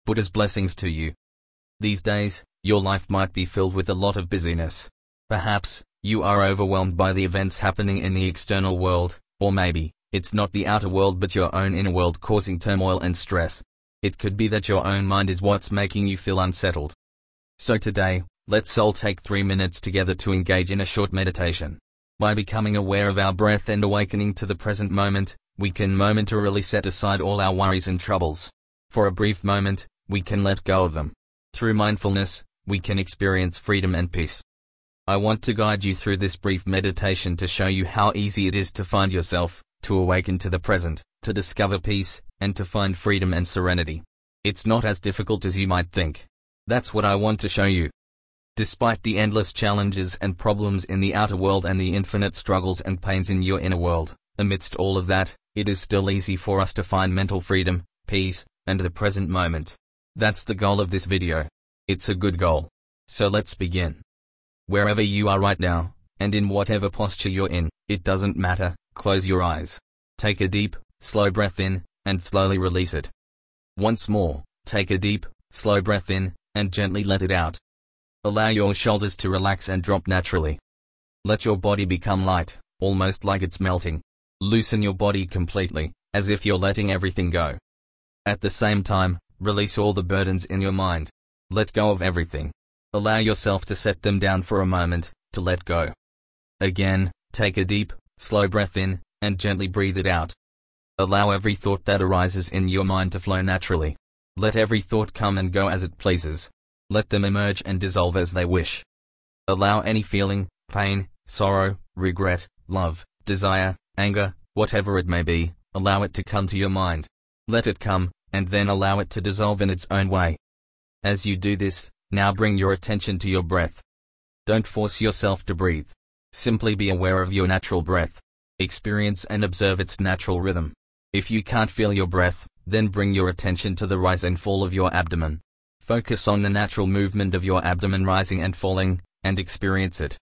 Buddha's blessings to you. These days, your life might be filled with a lot of busyness. Perhaps, you are overwhelmed by the events happening in the external world, or maybe, it's not the outer world but your own inner world causing turmoil and stress. It could be that your own mind is what's making you feel unsettled. So today, let's all take 3 minutes together to engage in a short meditation. By becoming aware of our breath and awakening to the present moment, we can momentarily set aside all our worries and troubles. For a brief moment, we can let go of them. Through mindfulness, we can experience freedom and peace. I want to guide you through this brief meditation to show you how easy it is to find yourself, to awaken to the present, to discover peace, and to find freedom and serenity. It's not as difficult as you might think. That's what I want to show you. Despite the endless challenges and problems in the outer world and the infinite struggles and pains in your inner world, amidst all of that, it is still easy for us to find mental freedom, peace, and the present moment. That's the goal of this video. It's a good goal. So let's begin. Wherever you are right now, and in whatever posture you're in, it doesn't matter, close your eyes. Take a deep, slow breath in, and slowly release it. Once more, take a deep, slow breath in, and gently let it out. Allow your shoulders to relax and drop naturally. Let your body become light, almost like it's melting. Loosen your body completely, as if you're letting everything go. At the same time, release all the burdens in your mind. Let go of everything. Allow yourself to set them down for a moment, to let go. Again, take a deep, slow breath in, and gently breathe it out. Allow every thought that arises in your mind to flow naturally. Let every thought come and go as it pleases. Let them emerge and dissolve as they wish. Allow any feeling, pain, sorrow, regret, love, desire, anger, whatever it may be, allow it to come to your mind. Let it come, and then allow it to dissolve in its own way. As you do this, now bring your attention to your breath. Don't force yourself to breathe. Simply be aware of your natural breath. Experience and observe its natural rhythm. If you can't feel your breath, then bring your attention to the rise and fall of your abdomen. Focus on the natural movement of your abdomen rising and falling, and experience it.